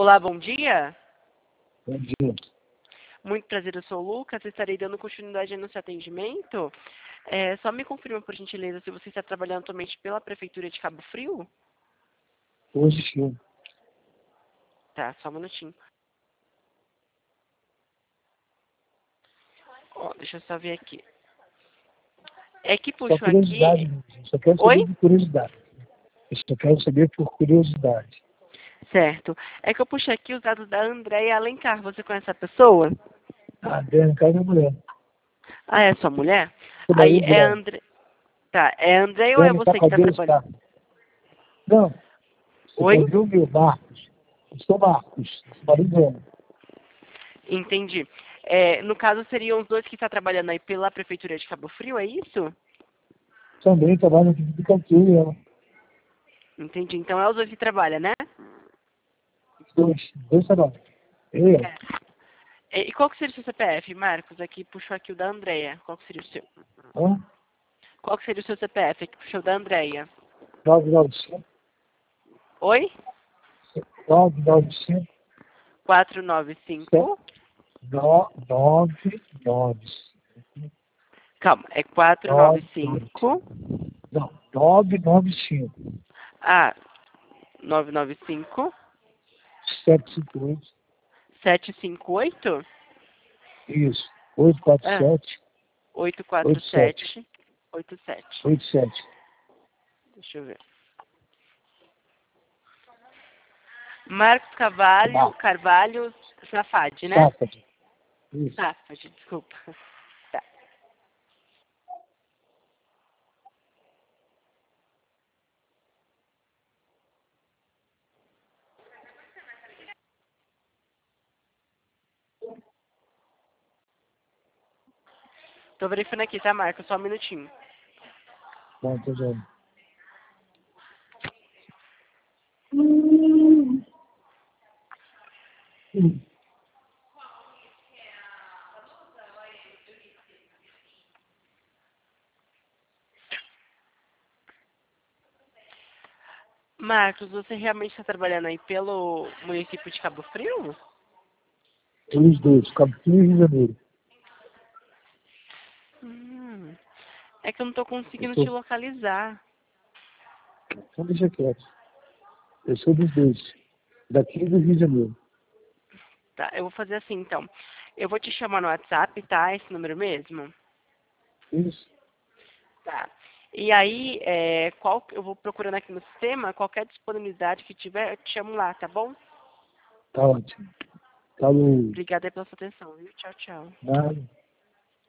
Olá, bom dia. Bom dia. Muito prazer, eu sou o Lucas. Estarei dando continuidade no seu atendimento. Só me confirma, por gentileza, se você está trabalhando atualmente pela Prefeitura de Cabo Frio? Hoje sim. Tá, só um minutinho. Ó, deixa eu só ver aqui. É que Só puxou curiosidade aqui... mesmo. Só quero saber Oi? de curiosidade. Eu só quero saber por curiosidade. Certo. É que eu puxei aqui os dados da Andréia Alencar. Você conhece a pessoa? A Adriana Carne é mulher. Ah, é sua mulher? Tudo Aí aí, é Adriana? André... Tá, é Andréia ou é Adriana você que está Cadeira trabalhando? está. Não, você Oi? pode ouvir, Marcos. Eu sou Marcos, marido dela. Entendi. No caso, seriam os dois que estão trabalhando aí pela Prefeitura de Cabo Frio, é isso? Também trabalha aqui de Cantinho, ela. Entendi. Então é os dois que trabalham, né? Dois trabalham. Eu, E qual que seria o seu CPF, Marcos? Aqui puxou aqui o da Andréia. Qual que seria o seu? ó, Qual que seria o seu CPF? Aqui puxou o da Andréia. 995, Oi? 995, 495. 995. Calma, é 495. Não, 995. Ah, 995. 758. 758. Isso. Ah, 847. 87. 847. 87. 87. Deixa eu ver. Marcos Carvalho Safadi, né? Safad. Isso. Safadi, desculpa. Tá. Tô verificando aqui, tá, Marcos? Só um minutinho. Bom, tô vendo. Marcos, você realmente está trabalhando aí pelo município de Cabo Frio? Eles dois, Cabo Frio e Rio de Janeiro. Hum, é que eu não tô Eu conseguindo te sou, localizar. então deixa quieto. Eu sou dos dois. Daqui do Rio de Janeiro. Tá, eu vou fazer assim, então. Eu vou te chamar no WhatsApp, tá? Esse número mesmo? Isso. Tá. E aí, eu vou procurando aqui no sistema, qualquer disponibilidade que tiver, eu te chamo lá, tá bom? Tá ótimo. Tá bom. Obrigada aí pela sua atenção, viu? Tchau, tchau. Nada.